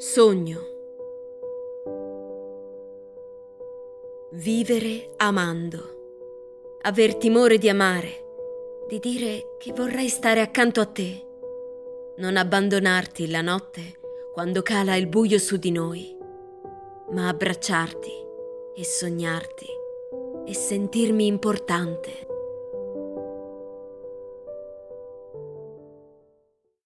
Sogno. Vivere amando. Aver timore di amare, di dire che vorrei stare accanto a te. Non abbandonarti la notte quando cala il buio su di noi, ma abbracciarti e sognarti e sentirmi importante.